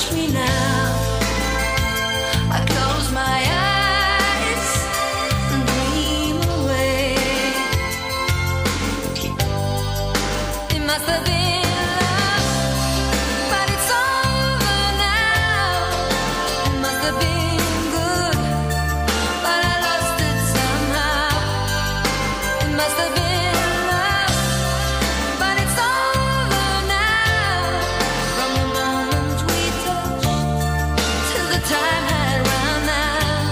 me now. I close my eyes and dream away. It must have been love, but it's over now. It must have been good, but I lost it somehow. It must have been love, but it's over now. From the moment we touched till the time had run out.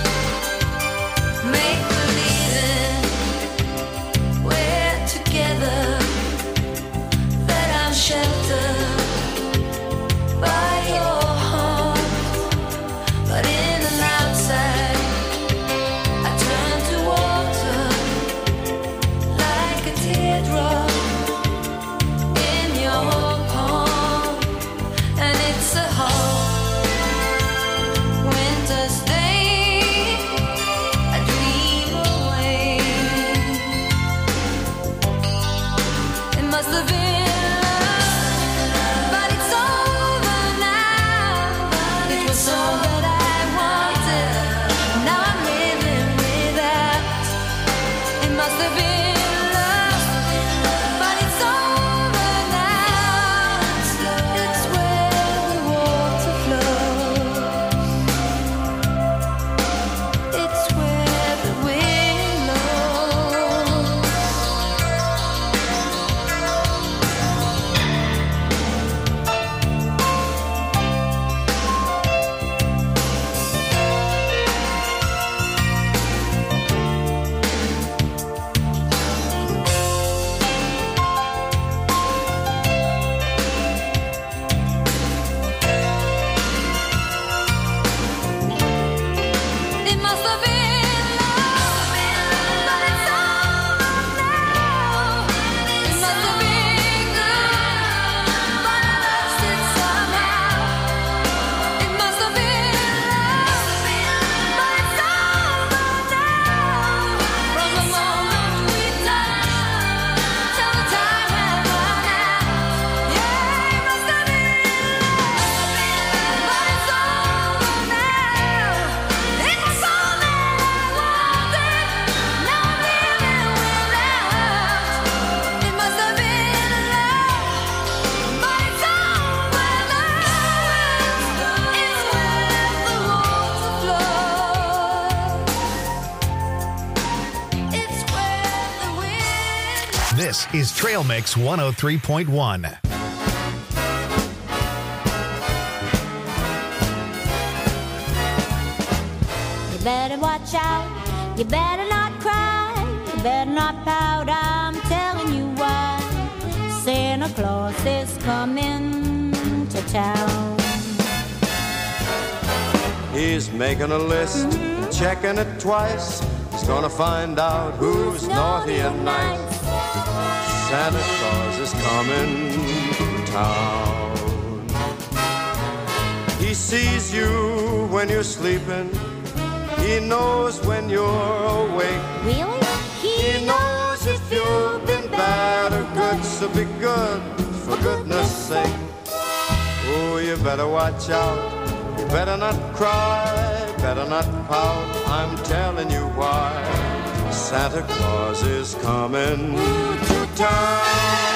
Make believing we're together, that I'm sheltered by your heart. But in and outside, I turn to water like a teardrop in your palm. And it's a hard winter's day, I dream away. It must have been love, but it's over now. It was all that I wanted, now I'm living without. It must have been love, but it's over now. It's where the water flows. It's where the wind blows. It must have been love, but it's over now. It must have been good, but I lost it somehow. It must have been love, but it's over now. From the moment we touched till the time had run out. Yeah, it must have been love, but it's over now. It was all that I wanted, now I'm living without. It must have been love, but it's over now. It's where the water flows. It's where the wind. This is Trail Mix 103.1. You better watch out, you better not cry, you better not pout, I'm telling you why. Santa Claus is coming to town. He's making a list, checking it twice. He's gonna find out who's naughty and nice. Santa Claus is coming to town. He sees you when you're sleeping. He knows when you're awake. Really? He knows if you've been bad or good, so be good, for goodness sake. Oh, you better watch out, you better not cry, better not pout, I'm telling you why. Santa Claus is coming to town.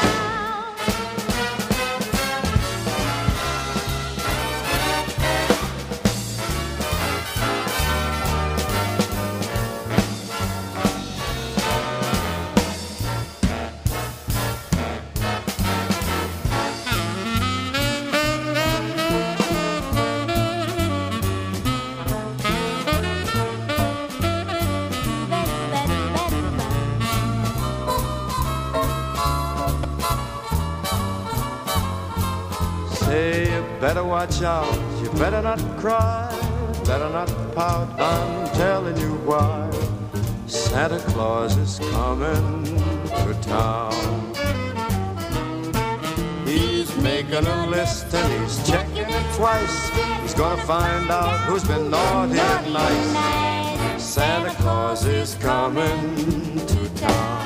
Say you better watch out, you better not cry, better not pout, I'm telling you why. Santa Claus is coming to town. He's making a list and he's checking it twice. He's gonna find out who's been naughty and nice. Santa Claus is coming to town.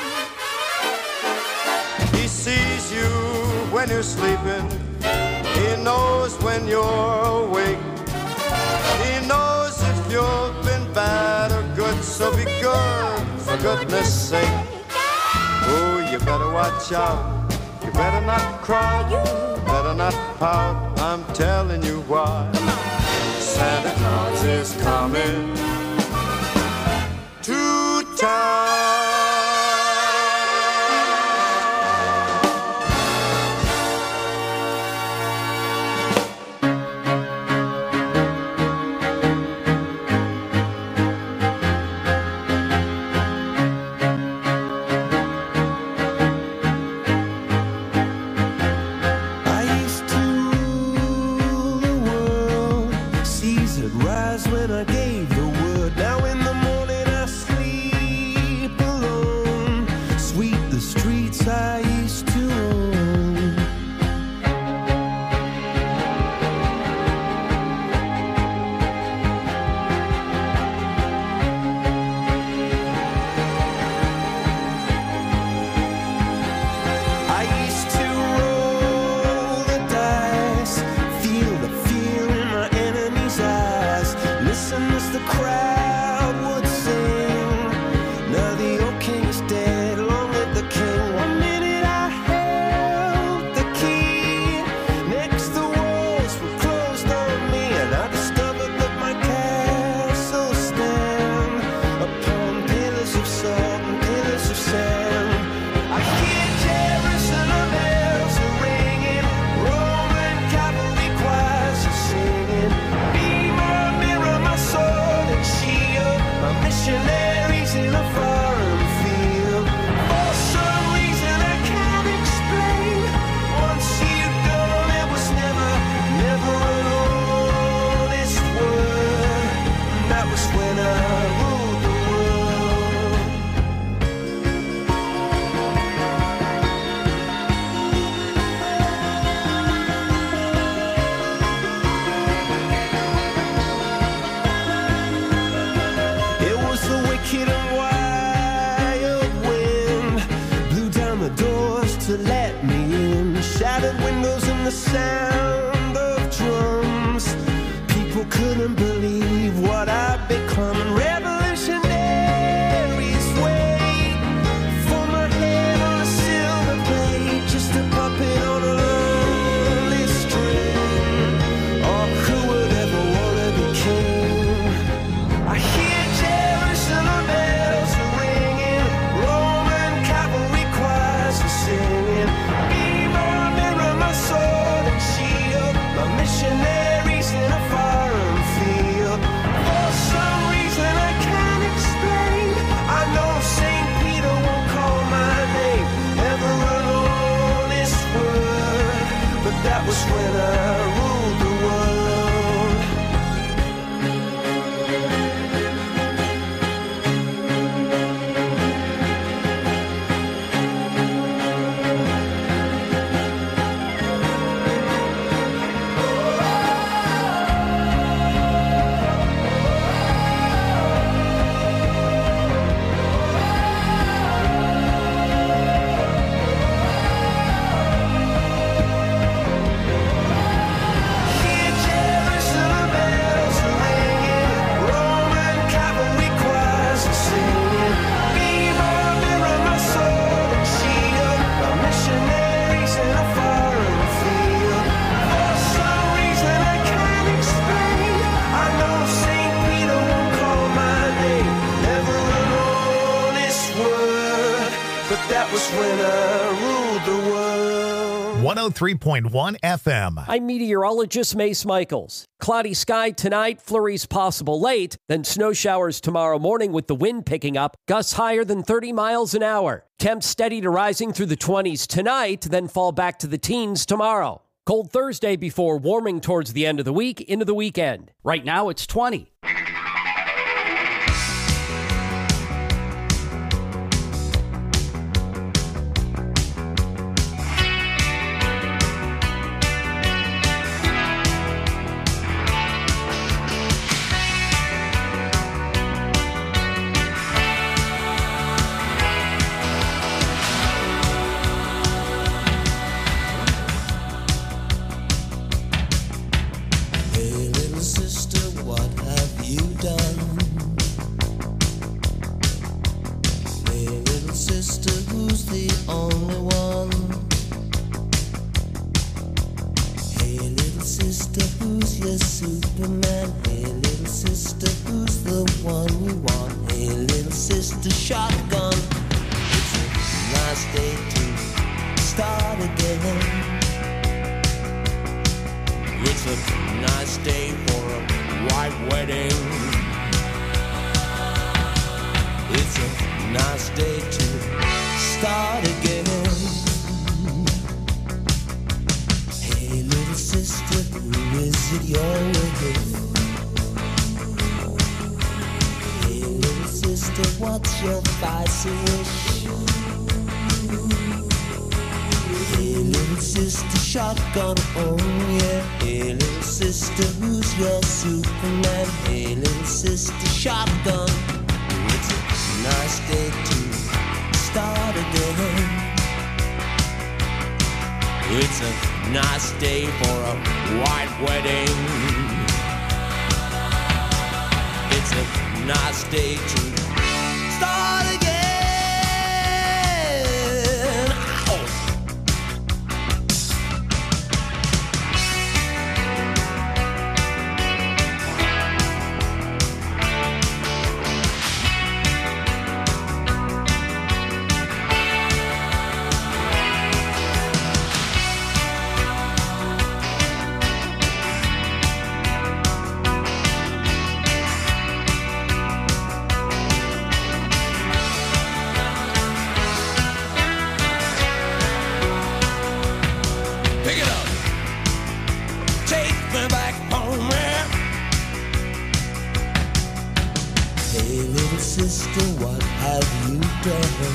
He sees you when you're sleeping. He knows when you're awake. He knows if you've been bad or good, so be good, for goodness sake. Oh, you better watch out, you better not cry, you better not pout, I'm telling you why. Santa Claus is coming to town. That was when I ruled the world. 103.1 FM. I'm meteorologist Mace Michaels. Cloudy sky tonight, flurries possible late, then snow showers tomorrow morning with the wind picking up, gusts higher than 30 miles an hour. Temps steady to rising through the 20s tonight, then fall back to the teens tomorrow. Cold Thursday before warming towards the end of the week into the weekend. Right now it's 20. the only one. Hey little sister, who's your Superman? Hey little sister, who's the one you want? Hey little sister, shotgun. It's a nice day to start again. It's a nice day for a white wedding. It's a nice day to start again. Hey little sister, who is it you're with? Hey little sister, what's your spicy wish? Hey little sister, shotgun, oh yeah. Hey little sister, who's your Superman? Hey little sister, shotgun. It's a nice day to start again. It's a nice day for a white wedding. It's a nice day to start again. Ow! Pick it up. Take me back home, man. Hey, little sister, what have you done?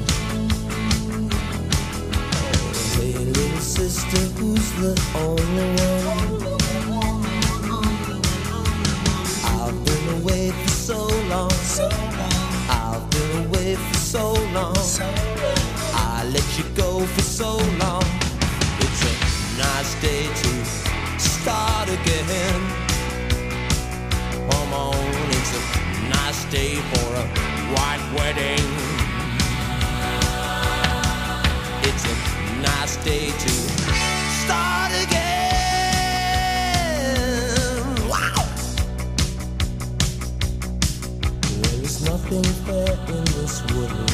Hey, little sister, who's the only one? I've been away for so long. I've been away for so long. I let you go for so long. It's a nice day to start again. Come on, it's a nice day for a white wedding. It's a nice day to start again. Wow! There is nothing fair in this world.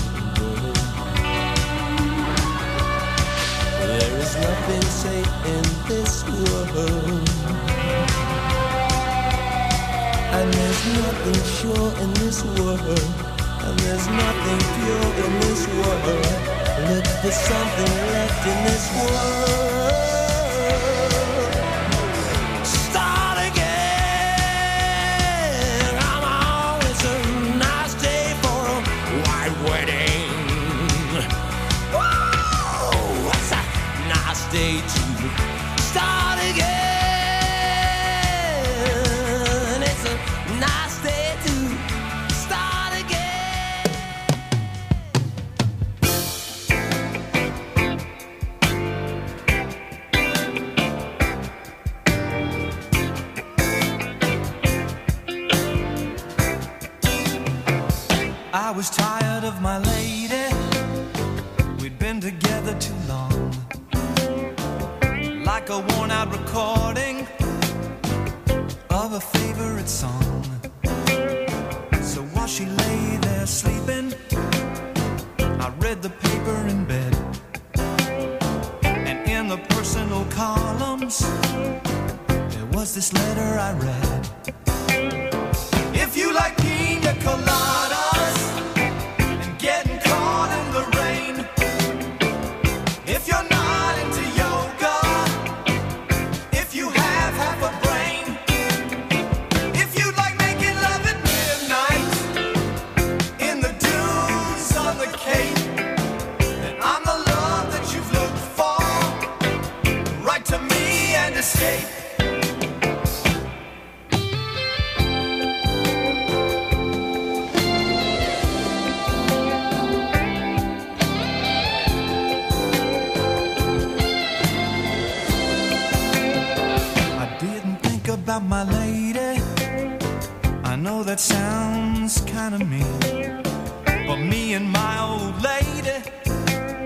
There is nothing safe in this world. And there's nothing sure in this world. And there's nothing pure in this world. Look for something left in this world. Start again. Come on, it's a nice day for a white wedding. Whoa, it's a nice day to start again. It's a nice day to start again. I was tired of my lady. We'd been together too long. Like a worn out recording of a favorite song. So while she lay there sleeping, I read the paper in bed. And in the personal columns, there was this letter I read. If you like pina coladas and getting caught in the rain, if you're not into yoga, if you have half a brain, if you like making love at midnight in the dunes on the Cape, then I'm the love that you've looked for. Write to me and escape. About my lady, I know that sounds kind of mean, but me and my old lady,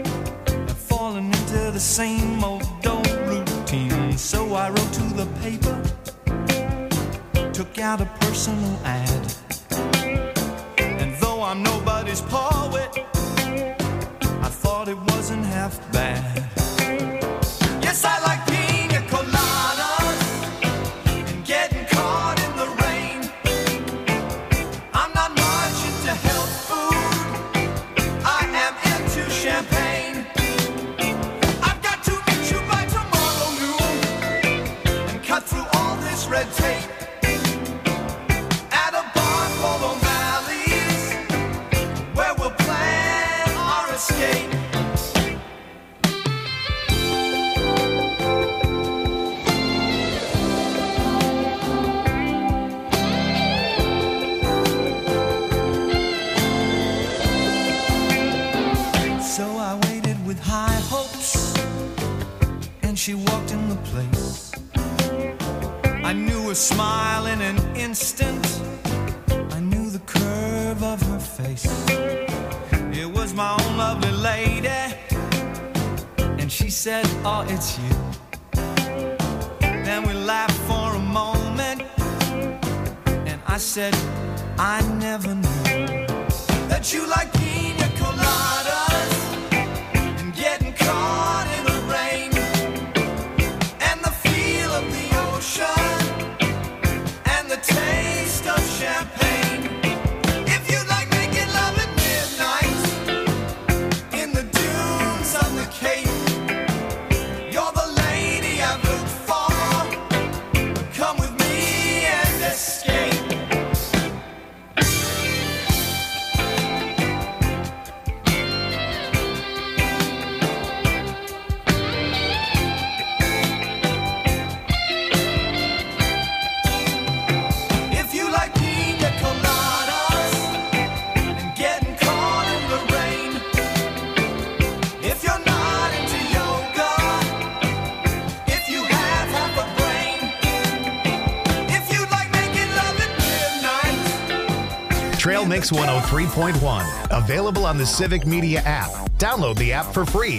falling into the same old routine. So I wrote to the paper, took out a personal ad. And though I'm nobody's poet, I thought it wasn't half bad. Yes, I like pina coladas and getting caught in the rain. I'm not much into health food, I am into champagne. I've got to meet you by tomorrow noon and cut through all this red tape at a bar called O'Malley's, where we'll plan our escape. So I waited with high hopes, and she walked in the place. I knew her smile in an instant, I knew the curve of her face. It was my own lovely lady, and she said, oh, it's you. Then we laughed for a moment, and I said, I never knew that you like pina coladas and getting caught in the rain and the feel of the ocean and the taste of champagne. If you like making love at midnight in the dunes of the Cape, you're the lady I've looked for. Come with me and escape. If you like pina coladas and getting caught in the rain, if you're not into yoga, if you have half a brain, if you like making love at midnight. Trail Mix 103.1. Available on the Civic Media app. Download the app for free.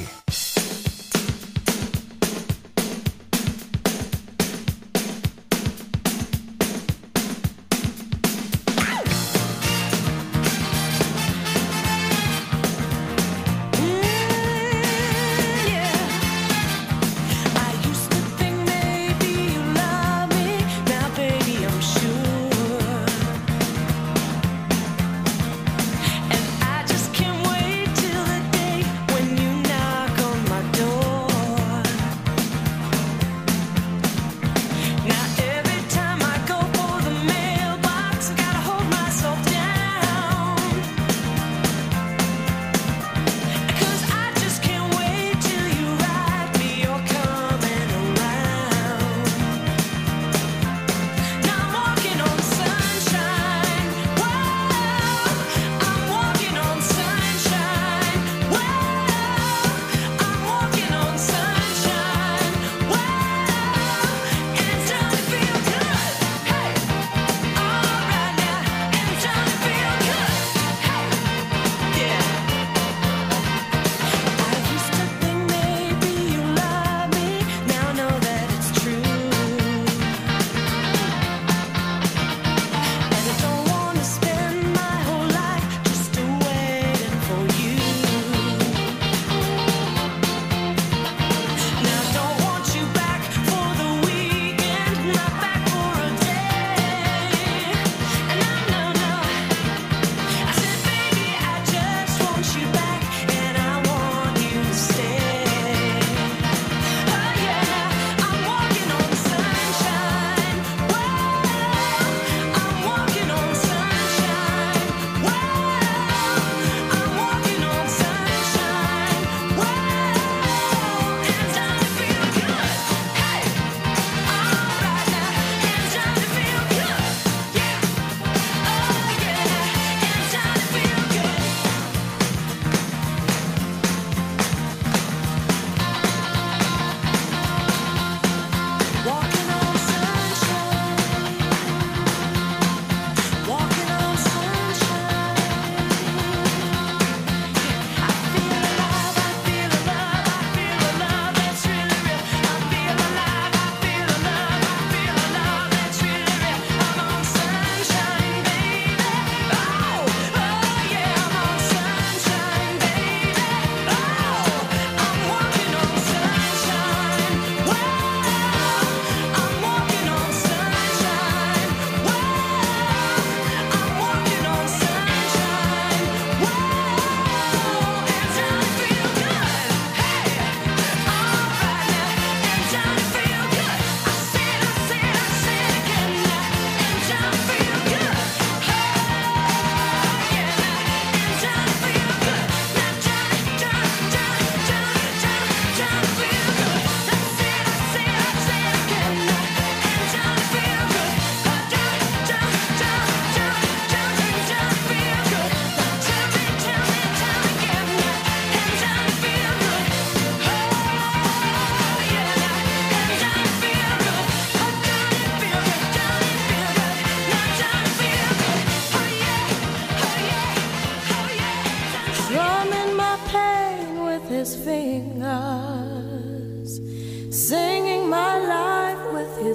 I used to think maybe you love me, now baby I'm sure. And I just can't wait till the day when you knock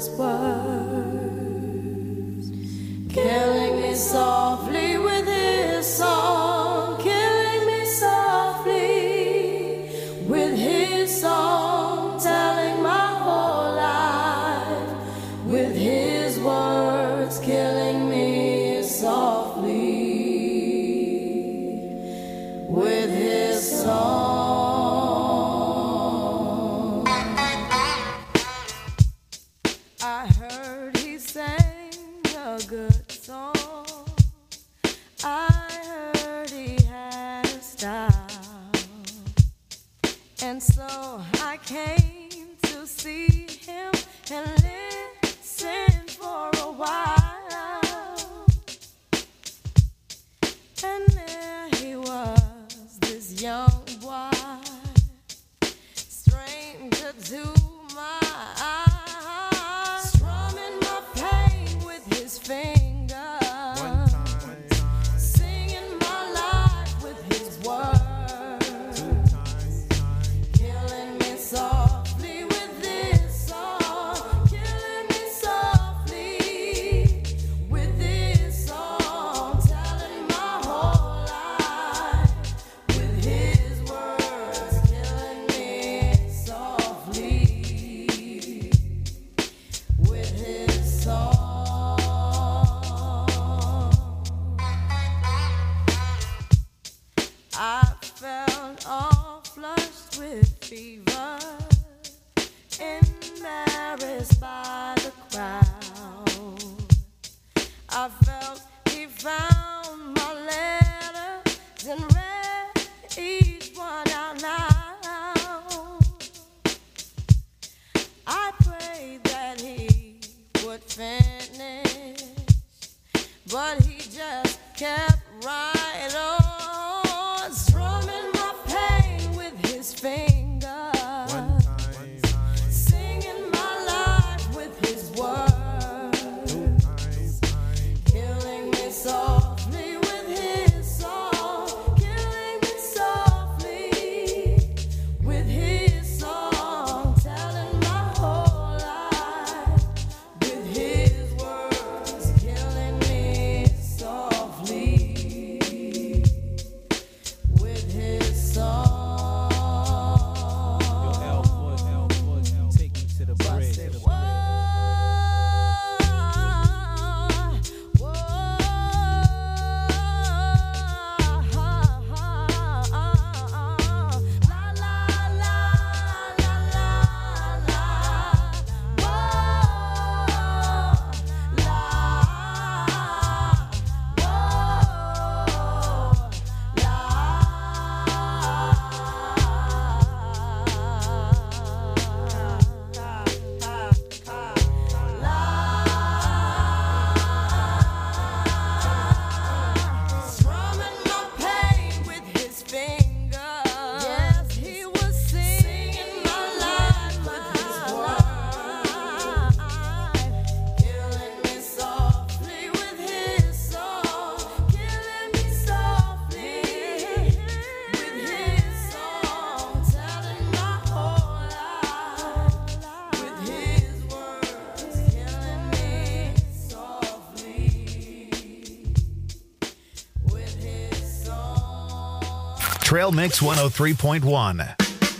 his words, killing me softly with his song, killing me softly with his song, telling my whole life with his words, killing me softly with his song. I heard he sang a good song. I heard he had a style. And so I came to see him and listen for a while. And there he was, this young boy, stranger to my eyes, strumming my pain with his fingers, singing my life with his words, killing me softly with this song, killing me softly with this song, telling my whole life with his words, killing me softly with his song. I felt all flushed with fever, embarrassed by the crowd. I felt he found my letters and read each one out loud. I prayed that he would finish, but he just kept right on, strumming my pain with his fingers, singing my life with his words, killing me softly with his song, killing me softly with his song, telling my whole life with his words, killing me softly with his song. Take me to the bridge. Strumming my pain with his fingers. Yes, he was singing my life with his words, killing me softly with his song, killing me softly with his song, telling my whole life with his words, killing me softly with his song. Trail Mix 103.1.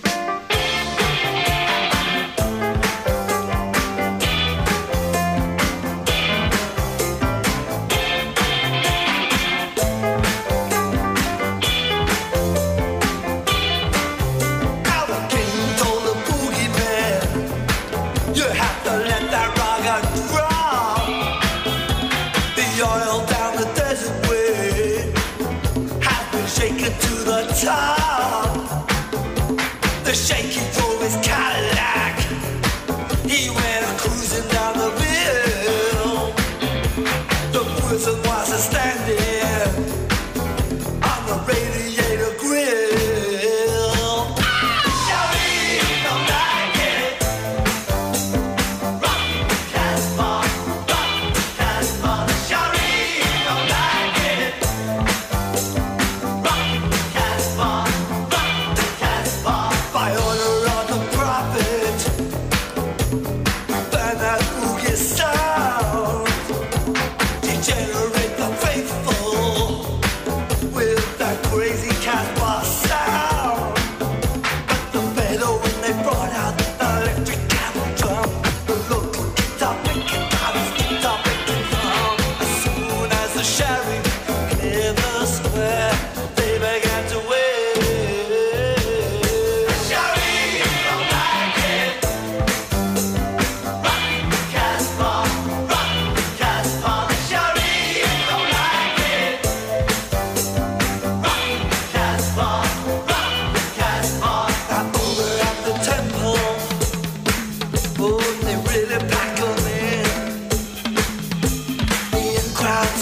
Albert King told the boogie man, you have to let that rock drop. The oil down the desert way has been shaken to the top. The shaky drove his Cadillac. He went cruising down the hill. The person was standing on the radiator grill. Shawty don't like it. Rock Casbah, rock Casbah. Shawty don't like it. Rock Casbah.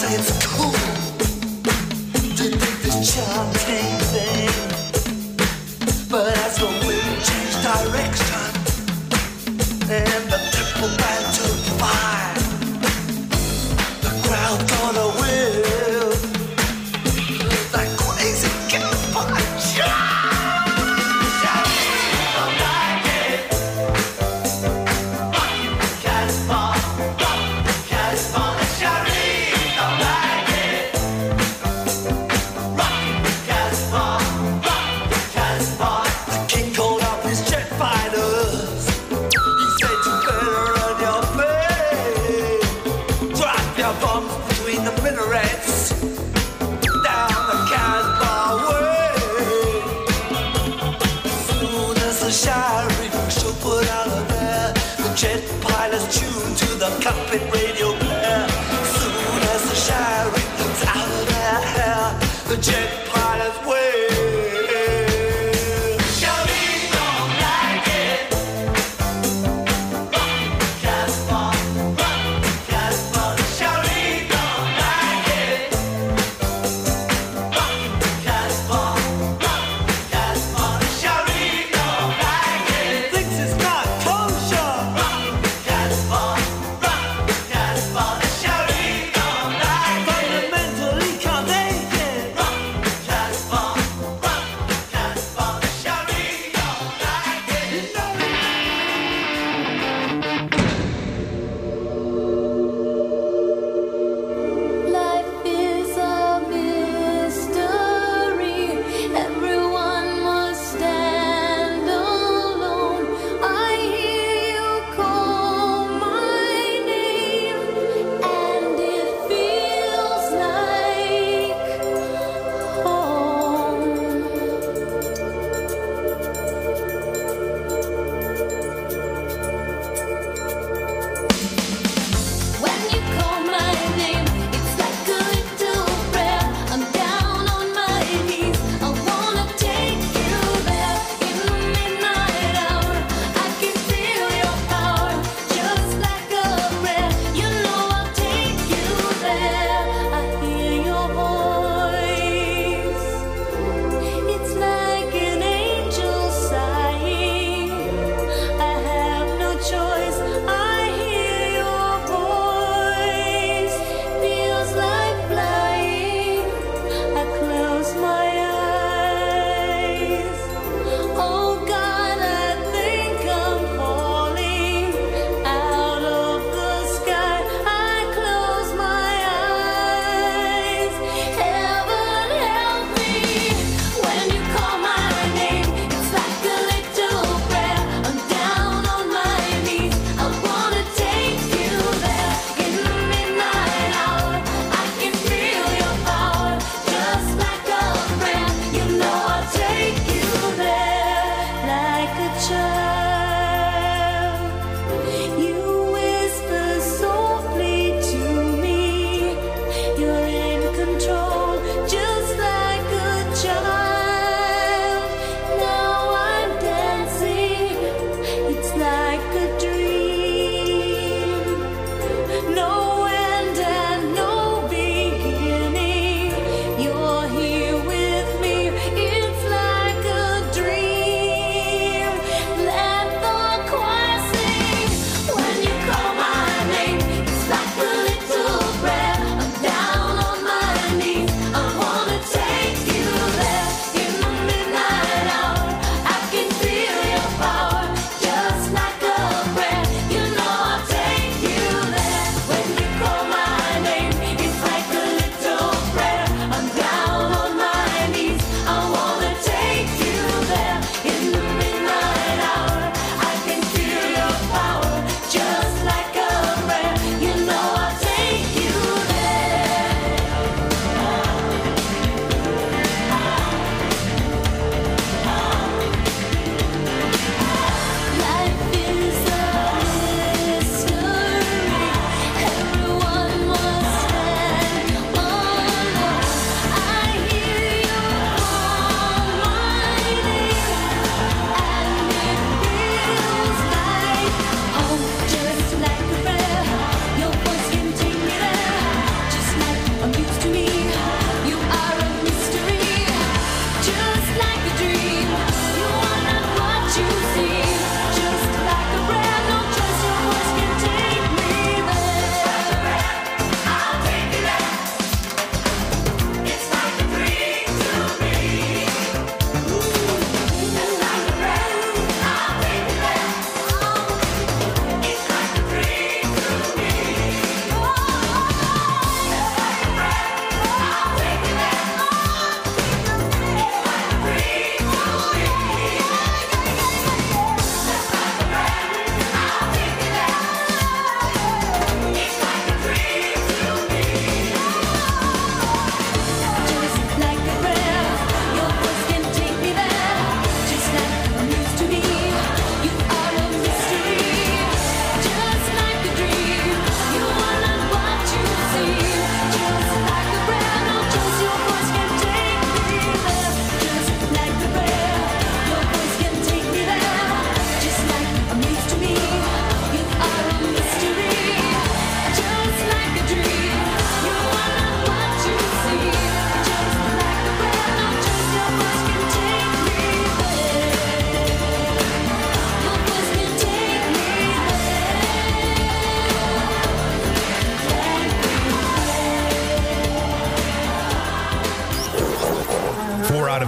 it's cool to think this charming thing. But as the wind changed direction and the temple began to fire, the crowd gonna will that crazy campfire. Cockpit radio player. Soon as the shine comes out of their hair, the jet pilots wave. Shawty don't like it. Rock Casbah, Shawty don't like it. Rock Casbah, Shawty don't like it. Thinks it's not kosher. Rock Casbah. Fundamentally can't make it. Rock Casbah.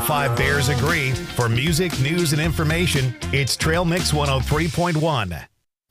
5 Bears agree. For music, news, and information, it's Trail Mix 103.1.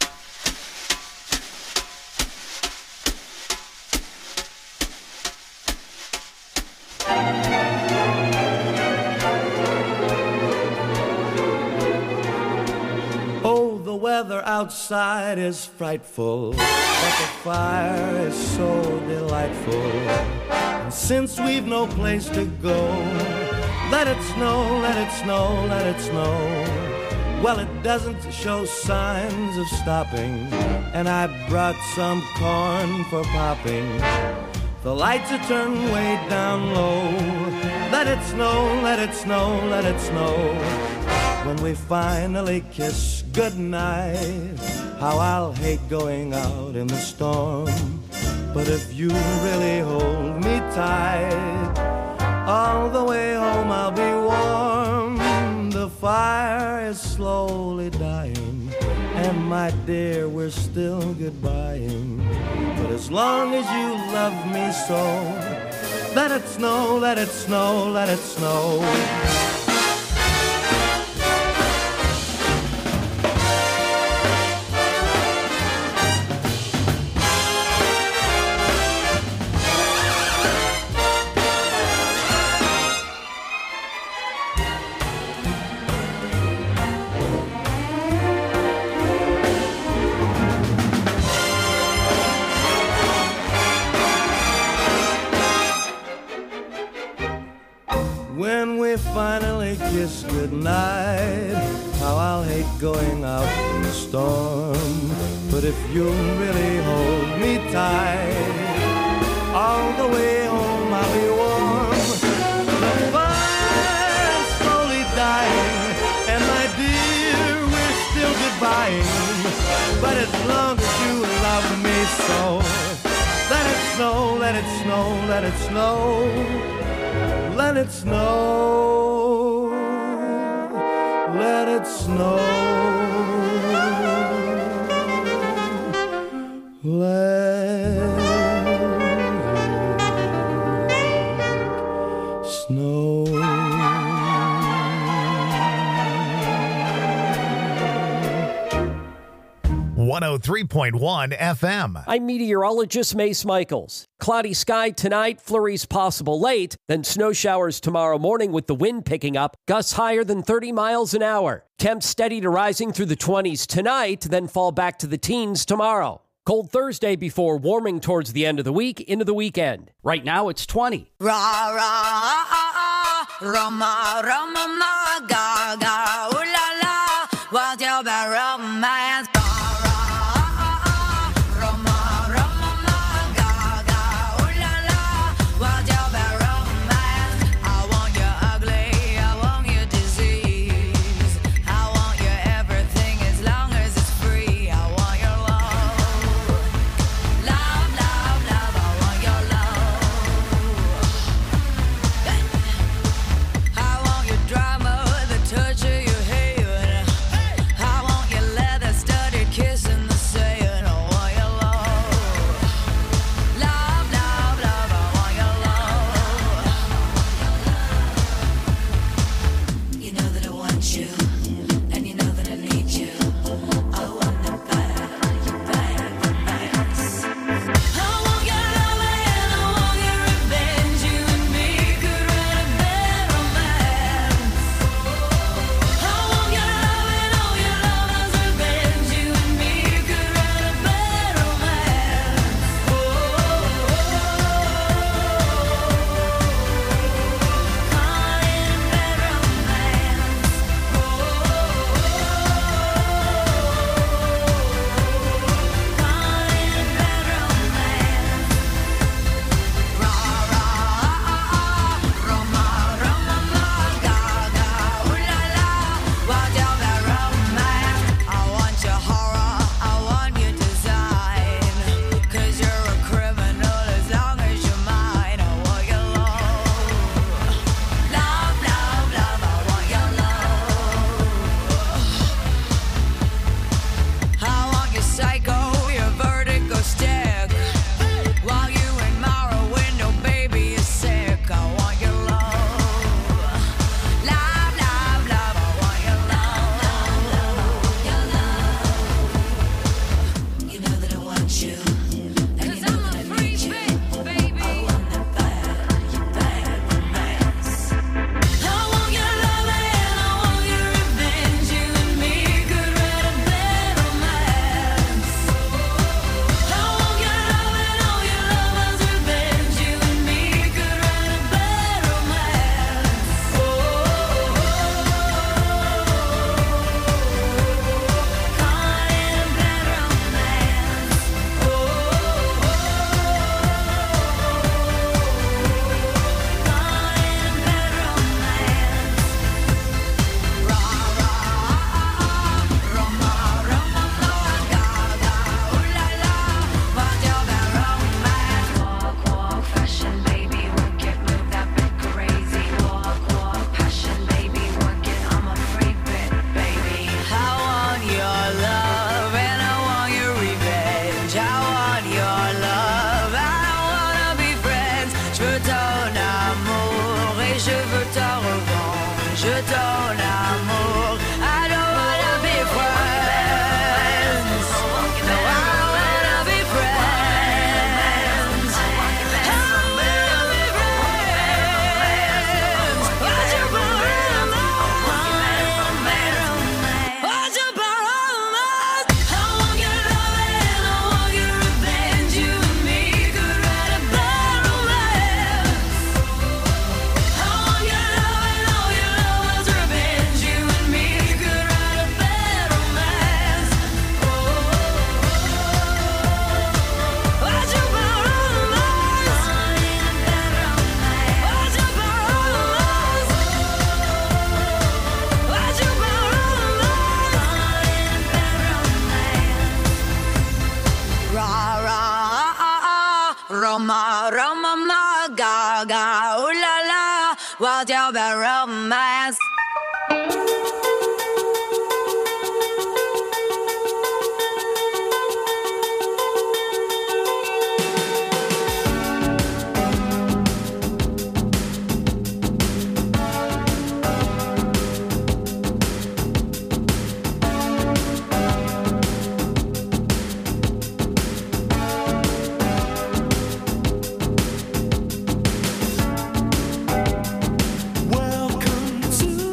Oh, the weather outside is frightful, but the fire is so delightful. And since we've no place to go, let it snow, let it snow, let it snow. Well, it doesn't show signs of stopping, and I brought some corn for popping. The lights are turned way down low. Let it snow, let it snow, let it snow. When we finally kiss goodnight, how I'll hate going out in the storm. But if you really hold me tight, all the way home I'll be warm. The fire is slowly dying, and my dear, we're still goodbying. But as long as you love me so, let it snow, let it snow, let it snow. When we finally kiss goodnight, how I'll hate going out in the storm. But if you'll really hold me tight, all the way home I'll be warm. The fire's slowly dying, and my dear, we're still goodbying. But as long as you love me so, let it snow, let it snow, let it snow. Let it snow, let it snow, let it snow. 103.1 FM. I'm meteorologist Mace Michaels. Cloudy sky tonight, flurries possible late, then snow showers tomorrow morning with the wind picking up, gusts higher than 30 miles an hour. Temps steady to rising through the 20s tonight, then fall back to the teens tomorrow. Cold Thursday before warming towards the end of the week into the weekend. Right now it's 20. Ra ra Roma Roma ma ga ga ooh la la, what's your bad romance? Drama, the torture. je veux ta revanche, ton amour. I don't wanna be friends. No, I don't wanna be friends. I don't wanna be friends. Why'd you borrow Why'd you borrow I want your love and I want your revenge. You and me could write a bad romance. I want your love and all your love's revenge. You and me could write a bad romance. Why'd you borrow Why'd you borrow Why'd you Ra ra Roma Roma ma ga ga ooh la la, what's your bad romance? Welcome to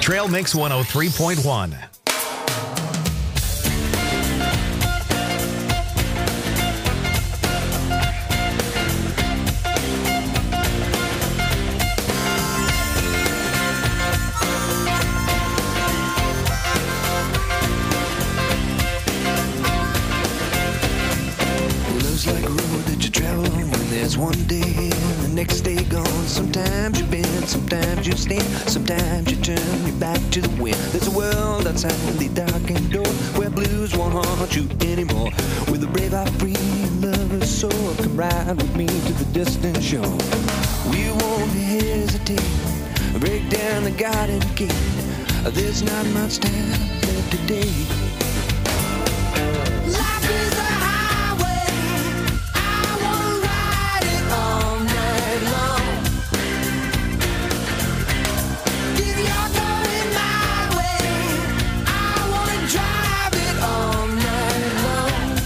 Trail Mix 103.1. Love's like a road that you travel on when there's one day and the next day gone. Sometimes you bend, sometimes you stand, sometimes you turn your back to the wind. There's a world outside the darkened door where blues won't haunt you anymore. With a brave heart, free lover's soul, come ride with me to the distant shore. We won't hesitate, break down the garden gate. There's not much time left today. Life is a highway, I wanna ride it all night long. If you're going my way, I wanna drive it all night long.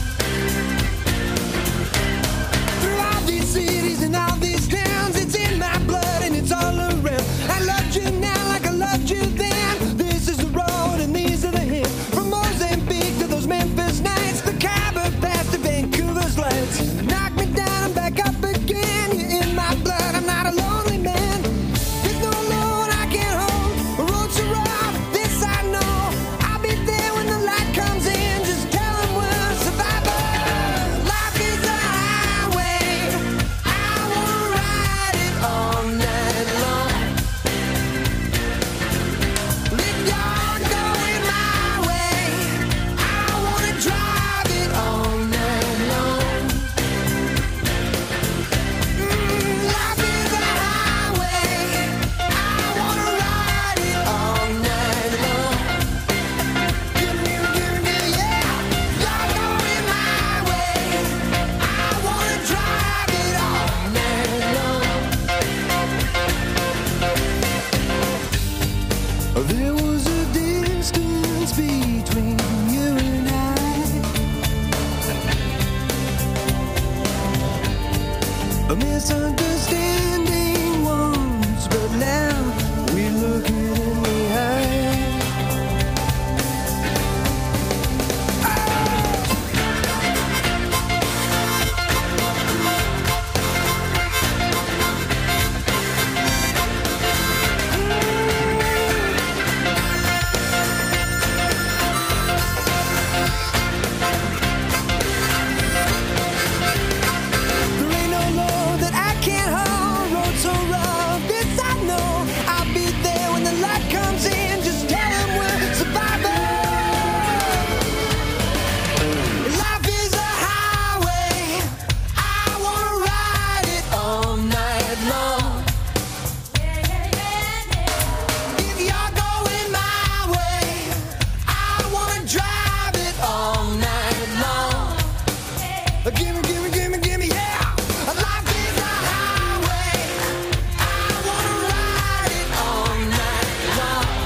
Through all these cities and all these towns, it's in my blood and it's all around. I loved you now like I loved you then. This is the road and these are the hills. From Mozambique to those Memphis nights, the Khyber Pass to Vancouver's lights. Knock me down and back up again. You're in my blood, I'm not a lonely man. There's no load I can't hold. The road's so rough, this I know. I'll be there when the light comes in. Just tell them we're survivors. Life is a highway, I wanna ride it all night long. If you're going my way, I wanna drive it all night long. Life is a highway, I wanna ride it all night long. Give me, yeah. You're going my way, I wanna drive it all night long. There was a distance between you and I, a misunderstanding once, but now we look it in the eye. There ain't no load that I can't hold. Road so rough, this I know. I'll be there when the light comes in. Just tell them we're survivors. Life is a highway, I wanna ride it all night long. If you're going my way, I wanna drive it all night long. Gimme, yeah. Life is a highway, I wanna ride it all night long.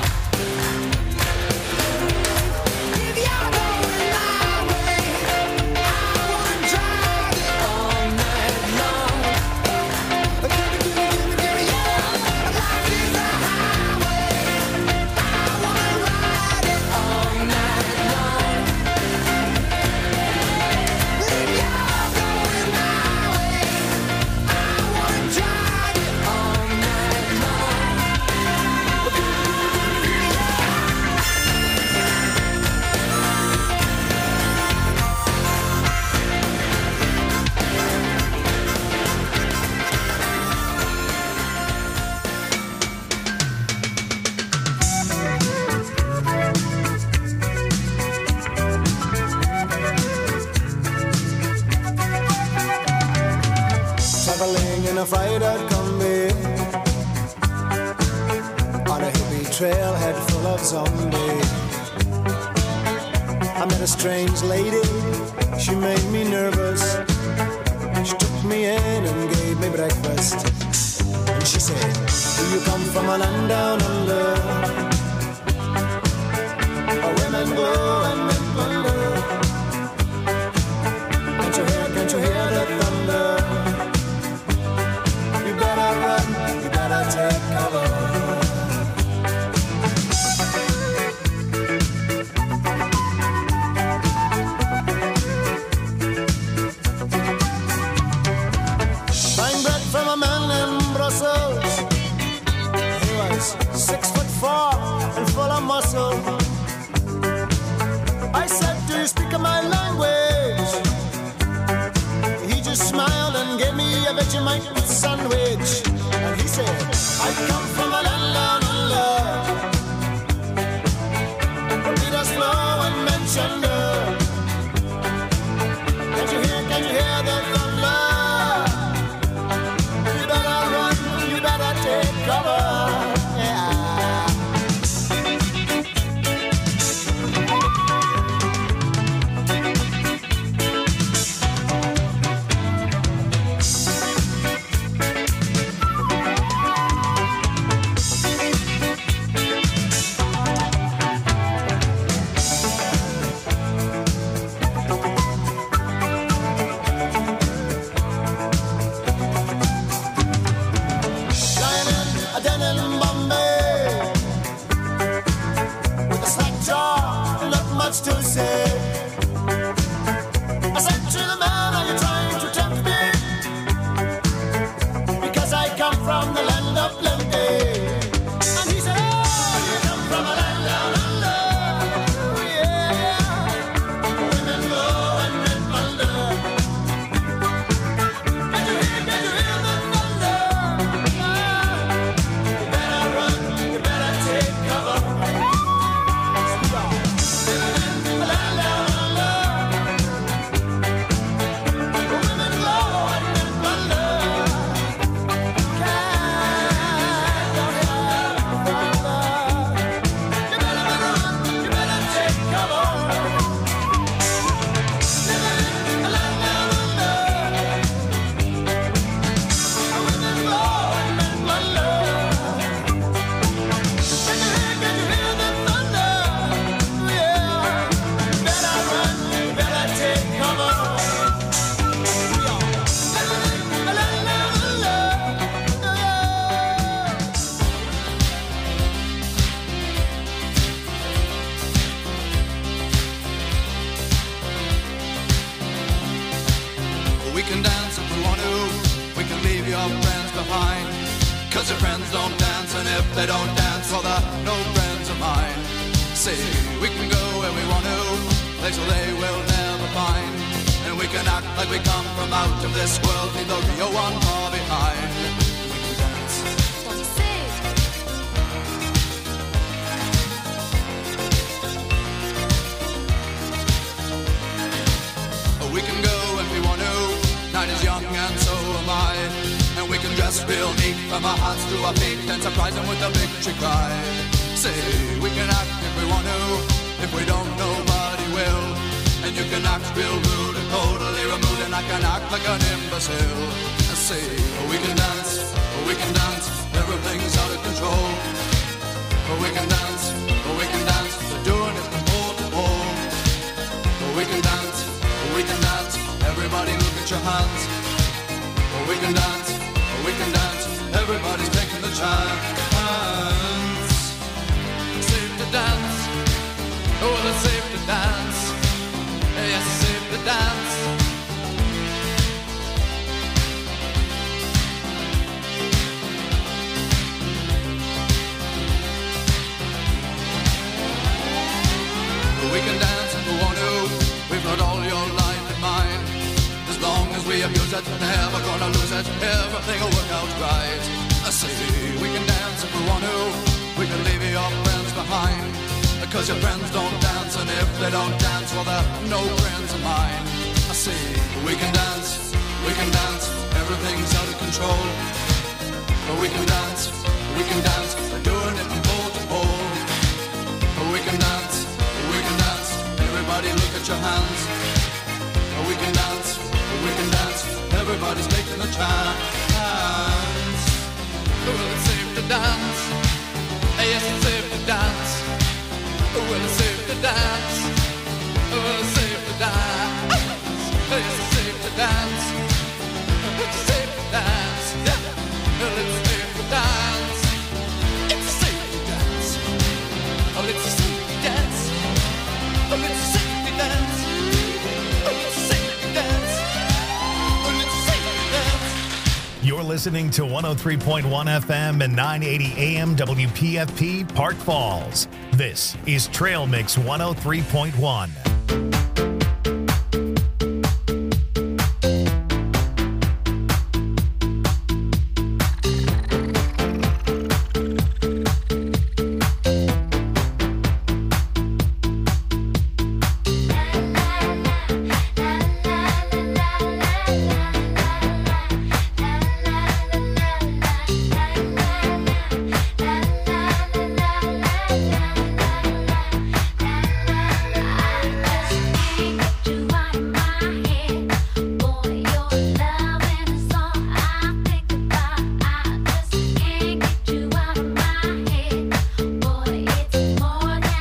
If you're going my way, I wanna drive it all night long. Gimme, yeah. Life is a highway, I wanna ride it all night long. If you're going my way, I wanna drive it all night long. Traveling in a freighter combi on a hippie trailhead full of zombies. I met a strange lady, she made me nervous. She took me in and gave me breakfast. And she said, do you come from a land down under, where women go and men plunder? Can't you hear the thunder? You better run, you better take cover. puzzled. I said, do you speak my language? He just smiled and gave me a Vegemite sandwich. And he said, I come from a land down under, where Peter's flow and mentioned her. Can you hear the thunder? You better run, you better take cover. listening to 103.1 FM and 980 AM WPFP Park Falls. This is Trail Mix 103.1.